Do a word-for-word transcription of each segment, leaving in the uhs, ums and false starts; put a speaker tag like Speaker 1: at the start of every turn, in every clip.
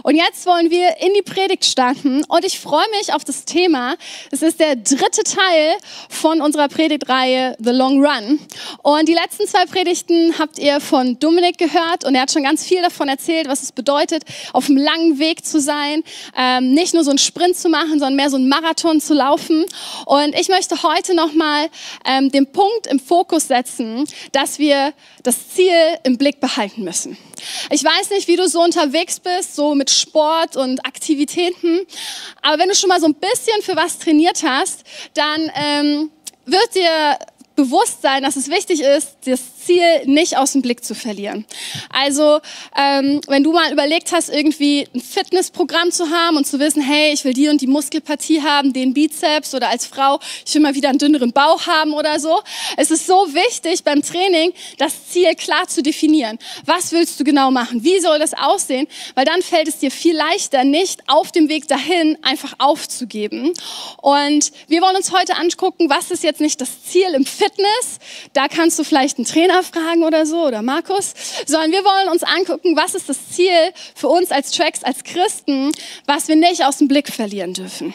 Speaker 1: Und jetzt wollen wir in die Predigt starten und ich freue mich auf das Thema. Es ist der dritte Teil von unserer Predigtreihe The Long Run. Und die letzten zwei Predigten habt ihr von Dominik gehört und er hat schon ganz viel davon erzählt, was es bedeutet, auf einem langen Weg zu sein, ähm, nicht nur so einen Sprint zu machen, sondern mehr so einen Marathon zu laufen. Und ich möchte heute nochmal ähm, den Punkt im Fokus setzen, dass wir das Ziel im Blick behalten müssen. Ich weiß nicht, wie du so unterwegs bist, so mit Sport und Aktivitäten, aber wenn du schon mal so ein bisschen für was trainiert hast, dann ähm, wird dir bewusst sein, dass es wichtig ist, das Ziel nicht aus dem Blick zu verlieren. Also ähm, wenn du mal überlegt hast, irgendwie ein Fitnessprogramm zu haben und zu wissen, hey, ich will die und die Muskelpartie haben, den Bizeps oder als Frau, ich will mal wieder einen dünneren Bauch haben oder so. Es ist so wichtig beim Training, das Ziel klar zu definieren. Was willst du genau machen? Wie soll das aussehen? Weil dann fällt es dir viel leichter, nicht auf dem Weg dahin einfach aufzugeben. Und wir wollen uns heute angucken, was ist jetzt nicht das Ziel im Fitness? Da kannst du vielleicht einen Trainer fragen oder so oder Markus, sondern wir wollen uns angucken, was ist das Ziel für uns als Tracks, als Christen, was wir nicht aus dem Blick verlieren dürfen.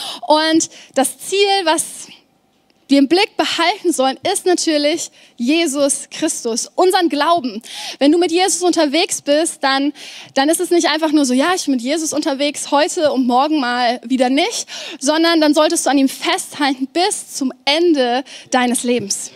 Speaker 1: Und das Ziel, was wir im Blick behalten sollen, ist natürlich Jesus Christus, unseren Glauben. Wenn du mit Jesus unterwegs bist, dann, dann ist es nicht einfach nur so, ja, ich bin mit Jesus unterwegs, heute und morgen mal wieder nicht, sondern dann solltest du an ihm festhalten bis zum Ende deines Lebens.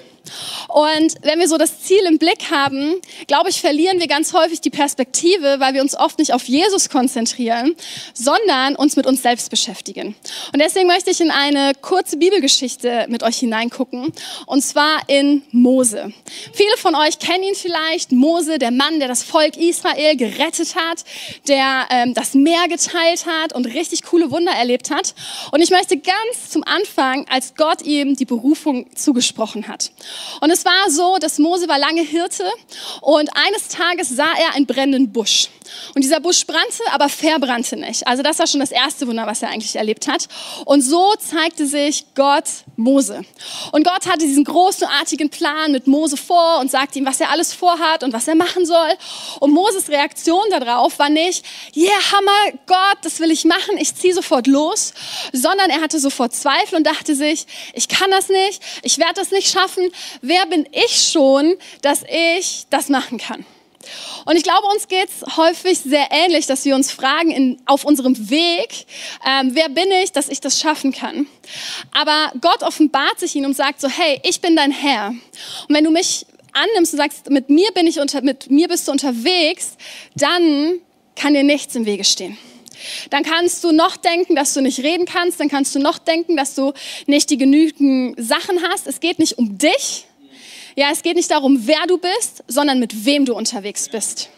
Speaker 1: Und wenn wir so das Ziel im Blick haben, glaube ich, verlieren wir ganz häufig die Perspektive, weil wir uns oft nicht auf Jesus konzentrieren, sondern uns mit uns selbst beschäftigen. Und deswegen möchte ich in eine kurze Bibelgeschichte mit euch hineingucken, und zwar in Mose. Viele von euch kennen ihn vielleicht, Mose, der Mann, der das Volk Israel gerettet hat, der ähm, das Meer geteilt hat und richtig coole Wunder erlebt hat. Und ich möchte ganz zum Anfang, als Gott ihm die Berufung zugesprochen hat. Und es war so, dass Mose war lange Hirte und eines Tages sah er einen brennenden Busch. Und dieser Busch brannte, aber verbrannte nicht. Also das war schon das erste Wunder, was er eigentlich erlebt hat. Und so zeigte sich Gott Mose. Und Gott hatte diesen großartigen Plan mit Mose vor und sagte ihm, was er alles vorhat und was er machen soll. Und Moses Reaktion darauf war nicht, yeah, Hammer, Gott, das will ich machen, ich ziehe sofort los. Sondern er hatte sofort Zweifel und dachte sich, ich kann das nicht, ich werde das nicht schaffen. Wer bin ich schon, dass ich das machen kann? Und ich glaube, uns geht es häufig sehr ähnlich, dass wir uns fragen in, auf unserem Weg, ähm, wer bin ich, dass ich das schaffen kann? Aber Gott offenbart sich ihnen und sagt so, hey, ich bin dein Herr. Und wenn du mich annimmst und sagst, mit mir, bin ich unter, mit mir bist du unterwegs, dann kann dir nichts im Wege stehen. Dann kannst du noch denken, dass du nicht reden kannst, dann kannst du noch denken, dass du nicht die genügend Sachen hast. Es geht nicht um dich. Ja, es geht nicht darum, wer du bist, sondern mit wem du unterwegs bist.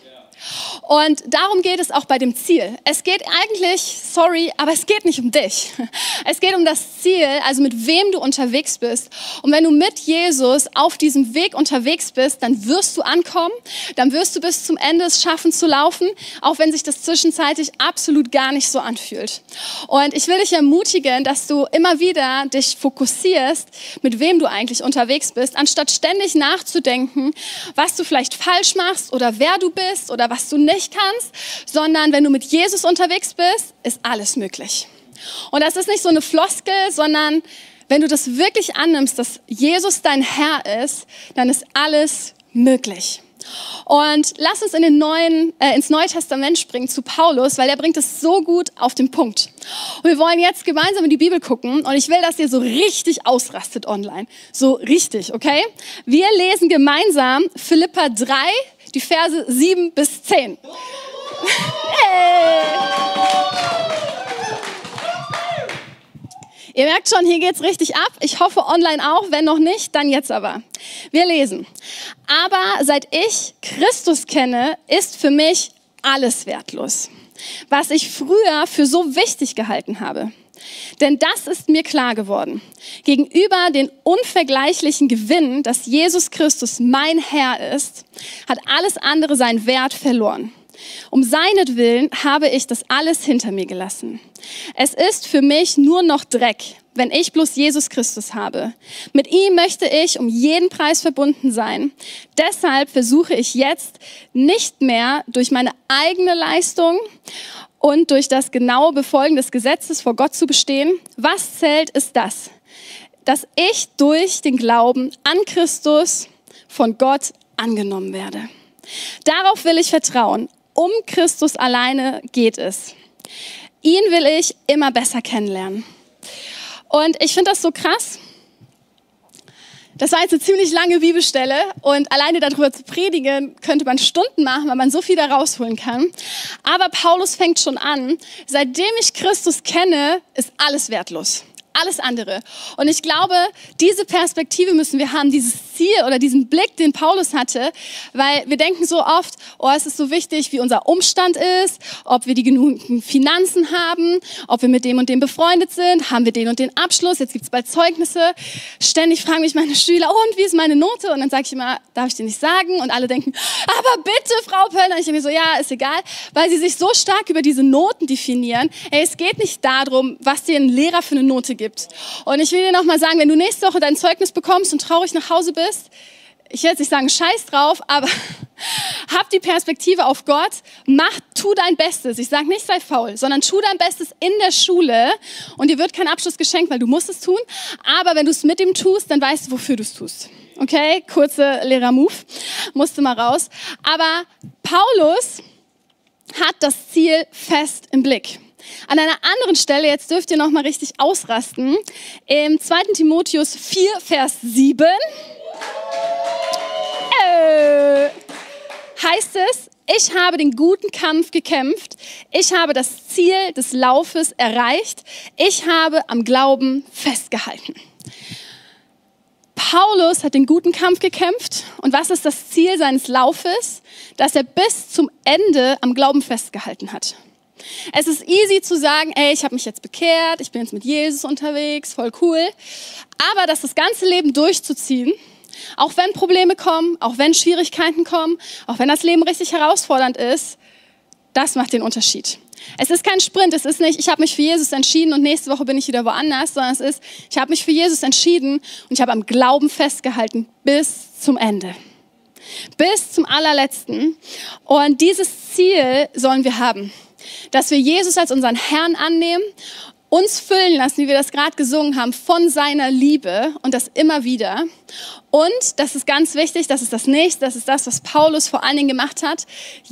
Speaker 1: Und darum geht es auch bei dem Ziel. Es geht eigentlich, sorry, aber es geht nicht um dich. Es geht um das Ziel, also mit wem du unterwegs bist. Und wenn du mit Jesus auf diesem Weg unterwegs bist, dann wirst du ankommen, dann wirst du bis zum Ende es schaffen zu laufen, auch wenn sich das zwischenzeitlich absolut gar nicht so anfühlt. Und ich will dich ermutigen, dass du immer wieder dich fokussierst, mit wem du eigentlich unterwegs bist, anstatt ständig nachzudenken, was du vielleicht falsch machst oder wer du bist oder was du nicht kannst, sondern wenn du mit Jesus unterwegs bist, ist alles möglich. Und das ist nicht so eine Floskel, sondern wenn du das wirklich annimmst, dass Jesus dein Herr ist, dann ist alles möglich. Und lass uns in den neuen, äh, ins Neue Testament springen zu Paulus, weil er bringt es so gut auf den Punkt. Und wir wollen jetzt gemeinsam in die Bibel gucken und ich will, dass ihr so richtig ausrastet online. So richtig, okay? Wir lesen gemeinsam Philipper drei, die Verse sieben bis zehn. Hey. Ihr merkt schon, hier geht's richtig ab. Ich hoffe online auch. Wenn noch nicht, dann jetzt aber. Wir lesen. Aber seit ich Christus kenne, ist für mich alles wertlos, was ich früher für so wichtig gehalten habe. Denn das ist mir klar geworden. Gegenüber den unvergleichlichen Gewinn, dass Jesus Christus mein Herr ist, hat alles andere seinen Wert verloren. Um seinetwillen habe ich das alles hinter mir gelassen. Es ist für mich nur noch Dreck, wenn ich bloß Jesus Christus habe. Mit ihm möchte ich um jeden Preis verbunden sein. Deshalb versuche ich jetzt nicht mehr durch meine eigene Leistung und durch das genaue Befolgen des Gesetzes vor Gott zu bestehen. Was zählt, ist das, dass ich durch den Glauben an Christus von Gott angenommen werde. Darauf will ich vertrauen. Um Christus alleine geht es. Ihn will ich immer besser kennenlernen. Und ich finde das so krass. Das war jetzt eine ziemlich lange Bibelstelle und alleine darüber zu predigen, könnte man Stunden machen, weil man so viel da rausholen kann. Aber Paulus fängt schon an, seitdem ich Christus kenne, ist alles wertlos. Alles andere. Und ich glaube, diese Perspektive müssen wir haben, dieses Ziel oder diesen Blick, den Paulus hatte, weil wir denken so oft, oh, es ist so wichtig, wie unser Umstand ist, ob wir die genügenden Finanzen haben, ob wir mit dem und dem befreundet sind, haben wir den und den Abschluss, jetzt gibt es bald Zeugnisse. Ständig fragen mich meine Schüler, oh, und wie ist meine Note? Und dann sage ich immer, darf ich dir nicht sagen? Und alle denken, aber bitte, Frau Pöllner. Und ich denke mir so, ja, ist egal, weil sie sich so stark über diese Noten definieren. Ey, es geht nicht darum, was dir ein Lehrer für eine Note gibt. Und ich will dir noch mal sagen, wenn du nächste Woche dein Zeugnis bekommst und traurig nach Hause bist, ich will jetzt nicht sagen, scheiß drauf, aber hab die Perspektive auf Gott, mach, tu dein Bestes. Ich sage nicht, sei faul, sondern tu dein Bestes in der Schule und dir wird kein Abschluss geschenkt, weil du musst es tun. Aber wenn du es mit ihm tust, dann weißt du, wofür du es tust. Okay, kurze Lehrer-Move, musste mal raus. Aber Paulus hat das Ziel fest im Blick. An einer anderen Stelle, jetzt dürft ihr noch mal richtig ausrasten, im zweiten Timotheus vier, Vers sieben, äh, heißt es, ich habe den guten Kampf gekämpft, ich habe das Ziel des Laufes erreicht, ich habe am Glauben festgehalten. Paulus hat den guten Kampf gekämpft und was ist das Ziel seines Laufes? Dass er bis zum Ende am Glauben festgehalten hat. Es ist easy zu sagen, ey, ich habe mich jetzt bekehrt, ich bin jetzt mit Jesus unterwegs, voll cool. Aber das das ganze Leben durchzuziehen, auch wenn Probleme kommen, auch wenn Schwierigkeiten kommen, auch wenn das Leben richtig herausfordernd ist, das macht den Unterschied. Es ist kein Sprint, es ist nicht, ich habe mich für Jesus entschieden und nächste Woche bin ich wieder woanders, sondern es ist, ich habe mich für Jesus entschieden und ich habe am Glauben festgehalten bis zum Ende. Bis zum allerletzten. Und dieses Ziel sollen wir haben. Dass wir Jesus als unseren Herrn annehmen, uns füllen lassen, wie wir das gerade gesungen haben, von seiner Liebe und das immer wieder. Und, das ist ganz wichtig, das ist das Nächste, das ist das, was Paulus vor allen Dingen gemacht hat,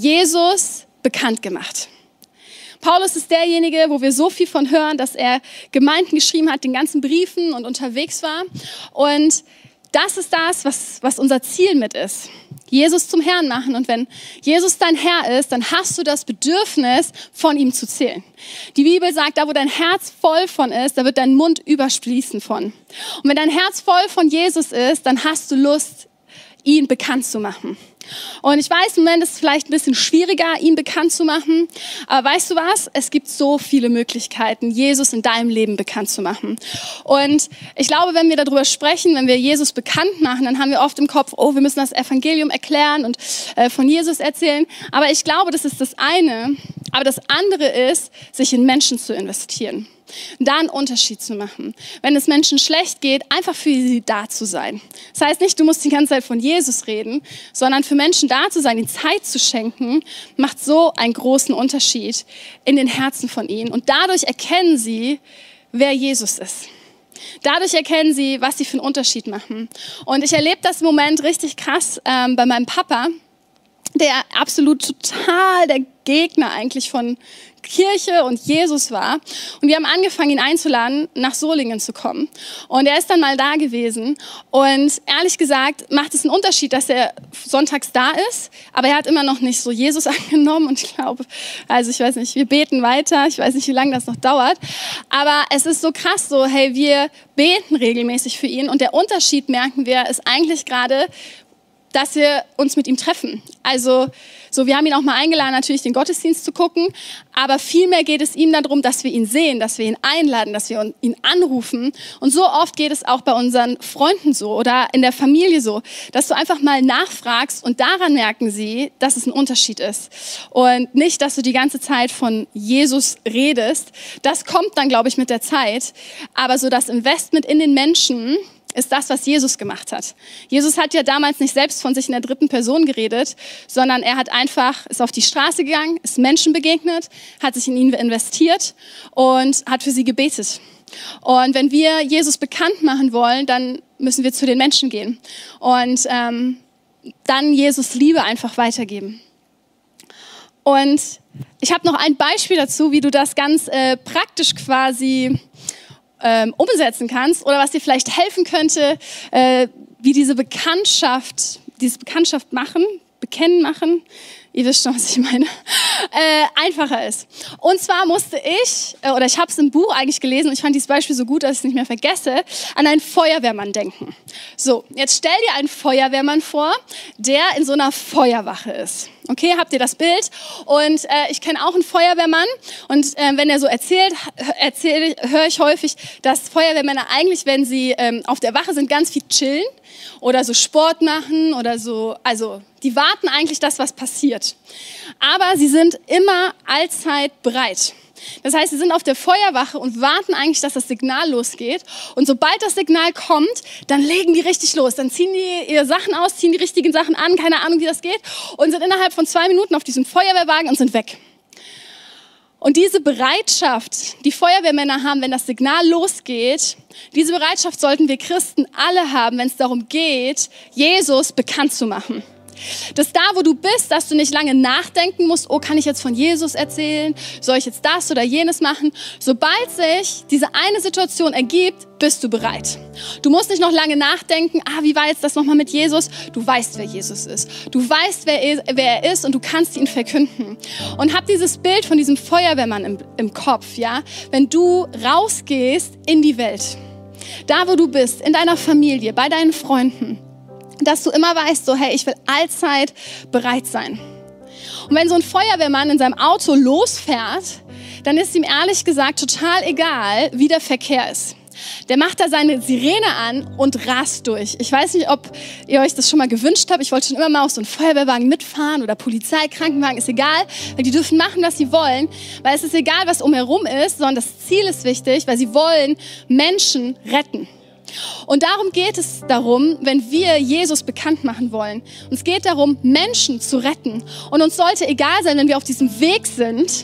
Speaker 1: Jesus bekannt gemacht. Paulus ist derjenige, wo wir so viel von hören, dass er Gemeinden geschrieben hat, den ganzen Briefen und unterwegs war. Und das ist das, was, was unser Ziel mit ist. Jesus zum Herrn machen. Und wenn Jesus dein Herr ist, dann hast du das Bedürfnis, von ihm zu zählen. Die Bibel sagt, da wo dein Herz voll von ist, da wird dein Mund überfließen von. Und wenn dein Herz voll von Jesus ist, dann hast du Lust, ihn bekannt zu machen. Und ich weiß, im Moment ist es vielleicht ein bisschen schwieriger, ihn bekannt zu machen. Aber weißt du was? Es gibt so viele Möglichkeiten, Jesus in deinem Leben bekannt zu machen. Und ich glaube, wenn wir darüber sprechen, wenn wir Jesus bekannt machen, dann haben wir oft im Kopf, oh, wir müssen das Evangelium erklären und äh, von Jesus erzählen. Aber ich glaube, das ist das eine. Aber das andere ist, sich in Menschen zu investieren. Da einen Unterschied zu machen. Wenn es Menschen schlecht geht, einfach für sie da zu sein. Das heißt nicht, du musst die ganze Zeit von Jesus reden, sondern für Menschen da zu sein, ihnen Zeit zu schenken, macht so einen großen Unterschied in den Herzen von ihnen. Und dadurch erkennen sie, wer Jesus ist. Dadurch erkennen sie, was sie für einen Unterschied machen. Und ich erlebe das im Moment richtig krass ähm, bei meinem Papa, der absolut total der Gegner eigentlich von Kirche und Jesus war. Und wir haben angefangen, ihn einzuladen, nach Solingen zu kommen. Und er ist dann mal da gewesen. Und ehrlich gesagt macht es einen Unterschied, dass er sonntags da ist. Aber er hat immer noch nicht so Jesus angenommen. Und ich glaube, also ich weiß nicht, wir beten weiter. Ich weiß nicht, wie lange das noch dauert. Aber es ist so krass so, hey, wir beten regelmäßig für ihn. Und der Unterschied, merken wir, ist eigentlich gerade, dass wir uns mit ihm treffen. Also So, wir haben ihn auch mal eingeladen, natürlich den Gottesdienst zu gucken, aber vielmehr geht es ihm darum, dass wir ihn sehen, dass wir ihn einladen, dass wir ihn anrufen. Und so oft geht es auch bei unseren Freunden so oder in der Familie so, dass du einfach mal nachfragst und daran merken sie, dass es ein Unterschied ist. Und nicht, dass du die ganze Zeit von Jesus redest. Das kommt dann, glaube ich, mit der Zeit. Aber so das Investment in den Menschen ist das, was Jesus gemacht hat. Jesus hat ja damals nicht selbst von sich in der dritten Person geredet, sondern er hat einfach, ist auf die Straße gegangen, ist Menschen begegnet, hat sich in ihn investiert und hat für sie gebetet. Und wenn wir Jesus bekannt machen wollen, dann müssen wir zu den Menschen gehen und ähm, dann Jesus Liebe einfach weitergeben. Und ich habe noch ein Beispiel dazu, wie du das ganz äh, praktisch quasi Ähm, umsetzen kannst oder was dir vielleicht helfen könnte, äh, wie diese Bekanntschaft, diese Bekanntschaft machen, bekennen machen, ihr wisst schon, was ich meine, äh, einfacher ist. Und zwar musste ich, äh, oder ich habe es im Buch eigentlich gelesen und ich fand dieses Beispiel so gut, dass ich es nicht mehr vergesse, an einen Feuerwehrmann denken. So, jetzt stell dir einen Feuerwehrmann vor, der in so einer Feuerwache ist. Okay, habt ihr das Bild? Und äh, ich kenne auch einen Feuerwehrmann und äh, wenn er so erzählt, erzähl, höre ich häufig, dass Feuerwehrmänner eigentlich, wenn sie ähm, auf der Wache sind, ganz viel chillen oder so Sport machen oder so, also die warten eigentlich das, was passiert. Aber sie sind immer allzeit bereit. Das heißt, sie sind auf der Feuerwache und warten eigentlich, dass das Signal losgeht. Und sobald das Signal kommt, dann legen die richtig los. Dann ziehen die ihre Sachen aus, ziehen die richtigen Sachen an, keine Ahnung, wie das geht, und sind innerhalb von zwei Minuten auf diesem Feuerwehrwagen und sind weg. Und diese Bereitschaft, die Feuerwehrmänner haben, wenn das Signal losgeht, diese Bereitschaft sollten wir Christen alle haben, wenn es darum geht, Jesus bekannt zu machen. Dass da, wo du bist, dass du nicht lange nachdenken musst, oh, kann ich jetzt von Jesus erzählen? Soll ich jetzt das oder jenes machen? Sobald sich diese eine Situation ergibt, bist du bereit. Du musst nicht noch lange nachdenken, ah, wie war jetzt das nochmal mit Jesus? Du weißt, wer Jesus ist. Du weißt, wer er, wer er ist und du kannst ihn verkünden. Und hab dieses Bild von diesem Feuerwehrmann im, im Kopf, ja? Wenn du rausgehst in die Welt, da, wo du bist, in deiner Familie, bei deinen Freunden, dass du immer weißt, so, hey, ich will allzeit bereit sein. Und wenn so ein Feuerwehrmann in seinem Auto losfährt, dann ist ihm ehrlich gesagt total egal, wie der Verkehr ist. Der macht da seine Sirene an und rast durch. Ich weiß nicht, ob ihr euch das schon mal gewünscht habt. Ich wollte schon immer mal auf so einen Feuerwehrwagen mitfahren oder Polizei, Krankenwagen, ist egal. Weil die dürfen machen, was sie wollen. Weil es ist egal, was umherum ist, sondern das Ziel ist wichtig, weil sie wollen Menschen retten. Und darum geht es darum, wenn wir Jesus bekannt machen wollen. Uns geht darum, Menschen zu retten. Und uns sollte egal sein, wenn wir auf diesem Weg sind,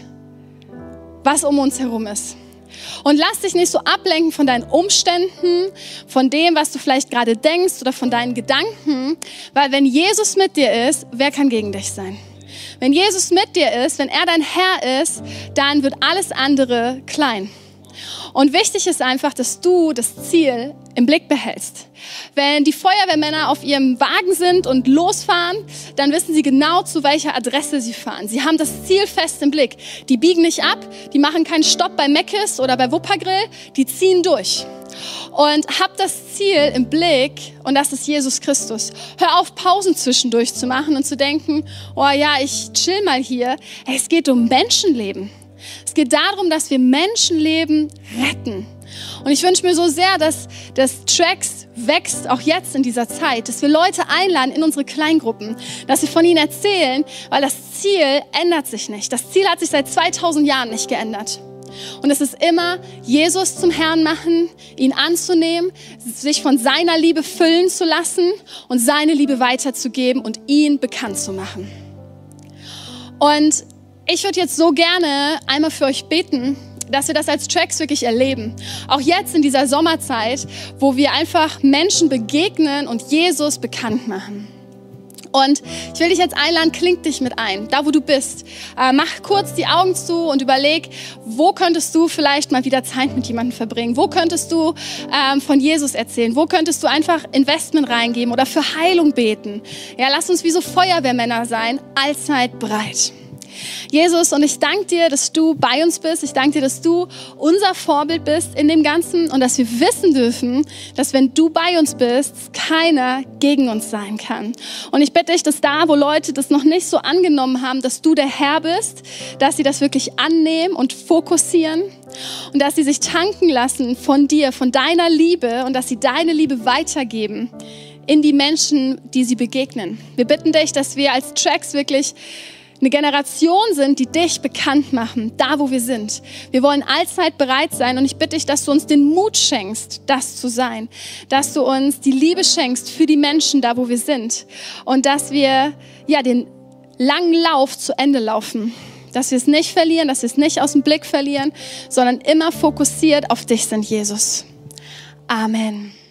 Speaker 1: was um uns herum ist. Und lass dich nicht so ablenken von deinen Umständen, von dem, was du vielleicht gerade denkst oder von deinen Gedanken. Weil wenn Jesus mit dir ist, wer kann gegen dich sein? Wenn Jesus mit dir ist, wenn er dein Herr ist, dann wird alles andere klein. Und wichtig ist einfach, dass du das Ziel im Blick behältst. Wenn die Feuerwehrmänner auf ihrem Wagen sind und losfahren, dann wissen sie genau, zu welcher Adresse sie fahren. Sie haben das Ziel fest im Blick. Die biegen nicht ab, die machen keinen Stopp bei Meckes oder bei Wuppergrill, die ziehen durch. Und hab das Ziel im Blick und das ist Jesus Christus. Hör auf, Pausen zwischendurch zu machen und zu denken, oh ja, ich chill mal hier. Hey, es geht um Menschenleben. Es geht darum, dass wir Menschenleben retten. Und ich wünsche mir so sehr, dass das Tracks wächst, auch jetzt in dieser Zeit, dass wir Leute einladen in unsere Kleingruppen, dass wir von ihnen erzählen, weil das Ziel ändert sich nicht. Das Ziel hat sich seit zweitausend Jahren nicht geändert. Und es ist immer, Jesus zum Herrn machen, ihn anzunehmen, sich von seiner Liebe füllen zu lassen und seine Liebe weiterzugeben und ihn bekannt zu machen. Und ich würde jetzt so gerne einmal für euch beten, dass wir das als Tracks wirklich erleben. Auch jetzt in dieser Sommerzeit, wo wir einfach Menschen begegnen und Jesus bekannt machen. Und ich will dich jetzt einladen, kling dich mit ein, da wo du bist. Äh, mach kurz die Augen zu und überleg, wo könntest du vielleicht mal wieder Zeit mit jemandem verbringen? Wo könntest du ähm, von Jesus erzählen? Wo könntest du einfach Investment reingeben oder für Heilung beten? Ja, lass uns wie so Feuerwehrmänner sein, allzeit bereit. Jesus, und ich danke dir, dass du bei uns bist. Ich danke dir, dass du unser Vorbild bist in dem Ganzen und dass wir wissen dürfen, dass wenn du bei uns bist, keiner gegen uns sein kann. Und ich bitte dich, dass da, wo Leute das noch nicht so angenommen haben, dass du der Herr bist, dass sie das wirklich annehmen und fokussieren und dass sie sich tanken lassen von dir, von deiner Liebe und dass sie deine Liebe weitergeben in die Menschen, die sie begegnen. Wir bitten dich, dass wir als Tracks wirklich eine Generation sind, die dich bekannt machen, da wo wir sind. Wir wollen allzeit bereit sein und ich bitte dich, dass du uns den Mut schenkst, das zu sein. Dass du uns die Liebe schenkst für die Menschen, da wo wir sind. Und dass wir ja, den langen Lauf zu Ende laufen. Dass wir es nicht verlieren, dass wir es nicht aus dem Blick verlieren, sondern immer fokussiert auf dich sind, Jesus. Amen.